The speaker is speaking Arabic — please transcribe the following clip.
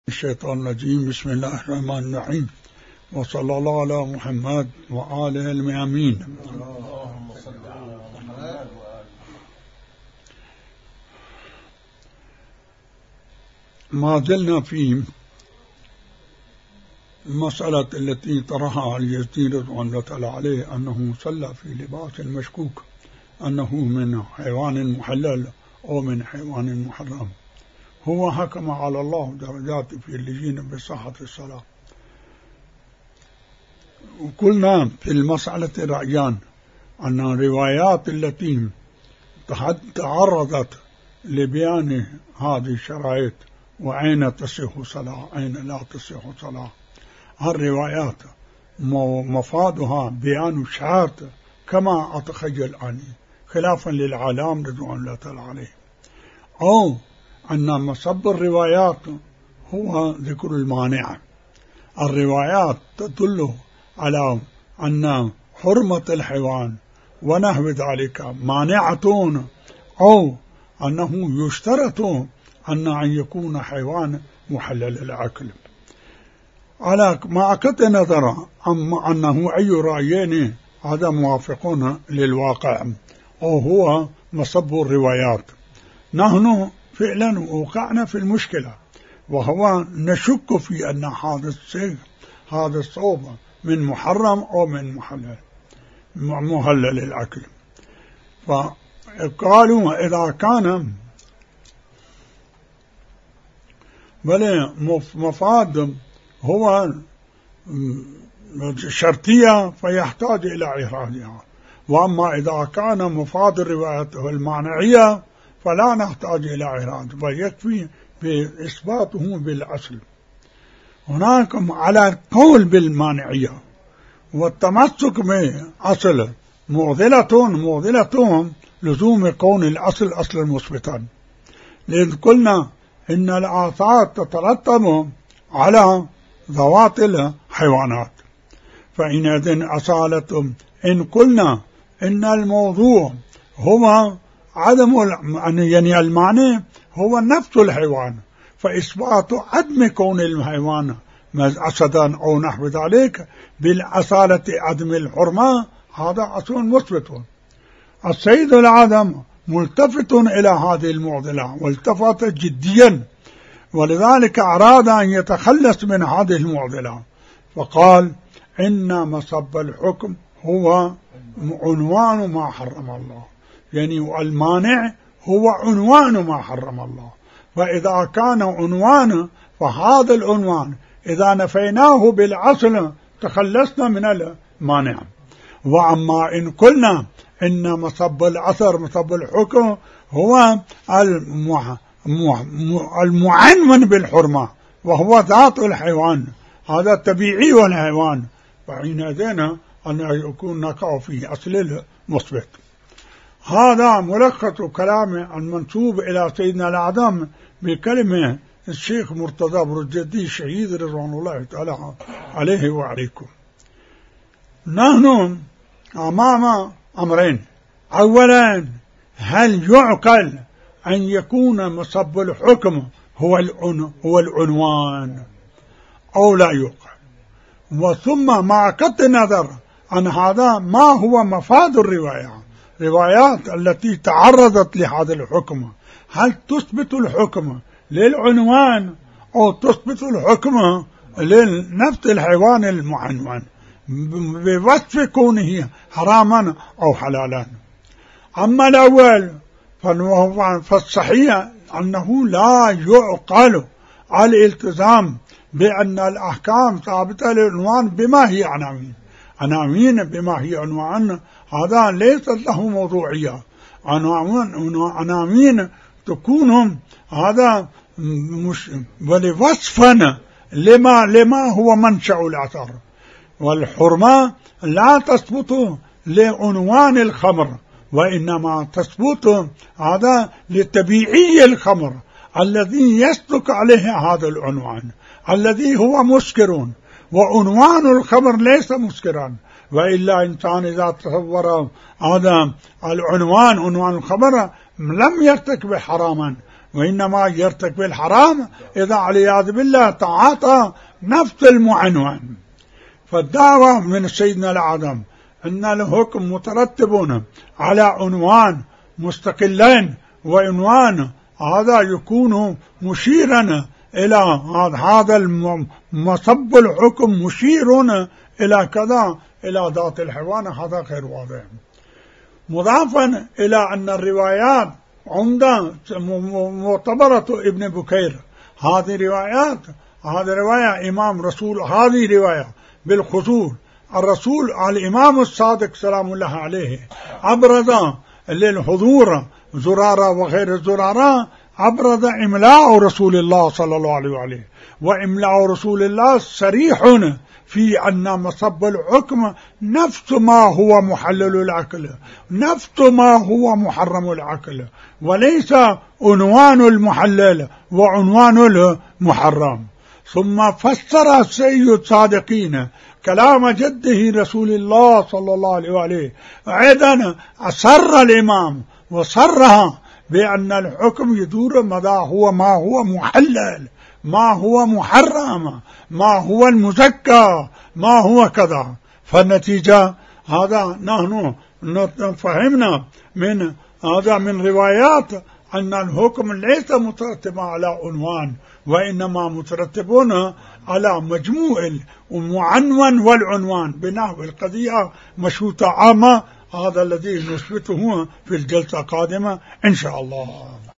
الشيطان الرجيم. بسم الله الرحمن الرحيم، وصلى الله على محمد وآله الميامين. اللهم صل على محمد. ما زلنا في المسألة التي طرحها اليزيد رضوان الله تعالى عليه، أنه صلى في لباس المشكوك أنه من حيوان محلل أو من حيوان محرم. هو حكم على الله درجات في اللجين بصحة الصلاة. وقلنا في المسألة رأيان أن الروايات التي تعرضت لبيان هذه الشرائط وأين تصح صلاة أين لا تصح صلاة، الروايات مفادها بيان الشرط كما أتخيل أني، خلافا للعالم رضوان الله تعالى عليه، أو أن مصب الروايات هو ذكر المانع. الروايات تدل على أن حرمة الحيوان ونحو ذلك مانعة، أو أنه يشترط أن يكون حيوان محلل الأكل. على ما قطع نظر أنه أي رأيين هذا موافقون للواقع، أو هو مصب الروايات. نحن فعلا وقعنا في المشكلة، وهو نشك في أن هذا الصوب من محرم أو من محلل الأكل. فقالوا إذا كان بل مفاد هو شرطية فيحتاج إلى إخراجها، وأما إذا كان مفاد الرواية المعنعية فلا نحتاج إلى إخراج، بل يكفي بإثباته بالأصل. هناك على قول بالمانعية والتمسك بأصل معضلتهم لزوم كون الأصل أصلا مثبتا، لأن قلنا إن الآثار تترتب على ذوات الحيوانات. فإن أصالة إن قلنا إن الموضوع هو عدم يعني المعنى هو نفس الحيوان، فإثبات عدم كون الحيوان أسدا أو نحو ذلك بالأصالة عدم الحرمة هذا أصل مثبت. السيد العدم ملتفت إلى هذه المعضلة والتفت جديا، ولذلك أراد أن يتخلص من هذه المعضلة، فقال إن مصب الحكم هو عنوان ما حرم الله، يعني المانع هو عنوان ما حرم الله. فإذا كان عنوان فهذا العنوان إذا نفيناه بالأصل تخلصنا من المانع. وأما إن قلنا إن مصب الأثر مصب الحكم هو المعنون بالحرمة وهو ذات الحيوان، هذا طبيعي والحيوان، فحينئذ أن يكون نقع في أصل المثبت. هذا ملخص كلام المنسوب إلى سيدنا الأعظم بكلمة الشيخ مرتضى برجدي الشهيد رضوان الله تعالى عليه وعليكم. نحن أمام أمرين: أولا، هل يعقل أن يكون مصب الحكم هو العنوان أو لا يعقل؟ وثم مع قطع النظر عن هذا ما هو مفاد الروايات التي تعرضت لهذا الحكم، هل تثبت الحكم للعنوان أو تثبت الحكم لنفس الحيوان المعنون بوصف كونه حراما أو حلالا؟ أما الأول فالصحيح أنه لا يعقل الالتزام بأن الأحكام ثابتة للعنوان بما هي عناوين بما هي عنوان، هذا ليست له موضوعية. عناوين تكون هذا مش ولوصفا لما هو منشأ الأثر. والحرمة لا تثبت لعنوان الخمر، وإنما تثبت هذا لطبيعي الخمر الذي يصدق عليه هذا العنوان الذي هو مسكر، وعنوان الخمر ليس مسكرا. وإلا إنسان إذا تصور هذا العنوان عنوان الخمر لم يرتكب حراما، وإنما يرتكب الحرام إذا والعياذ بالله تعاطى نفس المعنون. فالدعوة من سيدنا الأعظم أن الحكم مترتب على عنوان مستقلين، وعنوان هذا يكون مشيرا إلى هذا مصب الحكم، مشير إلى كذا، إلى ذات الحيوان. هذا غير واضح. مضافا إلى أن الروايات عمدة معتبرة ابن بكير، هذه روايات، هذه رواية إمام رسول، هذه رواية بالخصوص الرسول الإمام الصادق سلام الله عليه أبرز للحضور زرارة وغير زرارة، أبرز إملاء رسول الله صلى الله عليه وآله، وإملاء رسول الله صريح في أن مصب الحكم نفس ما هو محلل العقل، نفس ما هو محرم العقل، وليس عنوان المحلل وعنوان المحرم. ثم فسر سيد الصادقين كلام جده رسول الله صلى الله عليه وآله أيضا، أصر الإمام وصرها بأن الحكم يدور مدى هو ما هو محلل، ما هو محرم، ما هو المزكى، ما هو كذا. فالنتيجة هذا نحن فهمنا من هذا من روايات أن الحكم ليس مترتب على عنوان، وإنما مترتبون على مجموع المعنون والعنوان بنحو القضية مشروطة عامة. هذا الذي نثبته في الجلسة القادمة إن شاء الله.